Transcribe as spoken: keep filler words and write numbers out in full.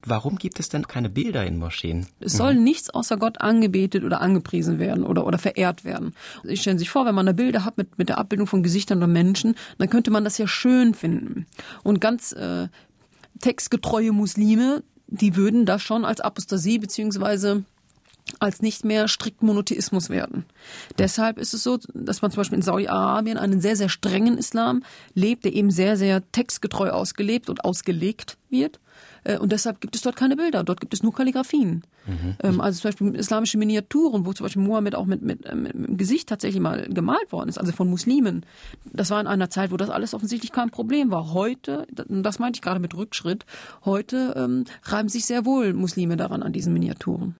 Warum gibt es denn keine Bilder in Moscheen? Es soll mhm. nichts außer Gott angebetet oder angepriesen werden oder, oder verehrt werden. Sie stellen sich vor, wenn man da Bilder hat mit, mit der Abbildung von Gesichtern oder Menschen, dann könnte man das ja schön finden. Und ganz äh, textgetreue Muslime, die würden das schon als Apostasie beziehungsweise als nicht mehr strikt Monotheismus werden. Mhm. Deshalb ist es so, dass man zum Beispiel in Saudi-Arabien einen sehr, sehr strengen Islam lebt, der eben sehr, sehr textgetreu ausgelebt und ausgelegt wird. Und deshalb gibt es dort keine Bilder. Dort gibt es nur Kalligraphien. Mhm. Ähm, also zum Beispiel islamische Miniaturen, wo zum Beispiel Mohammed auch mit, mit, mit, mit dem Gesicht tatsächlich mal gemalt worden ist, also von Muslimen. Das war in einer Zeit, wo das alles offensichtlich kein Problem war. Heute, das meinte ich gerade mit Rückschritt, heute ähm, reiben sich sehr wohl Muslime daran an diesen Miniaturen.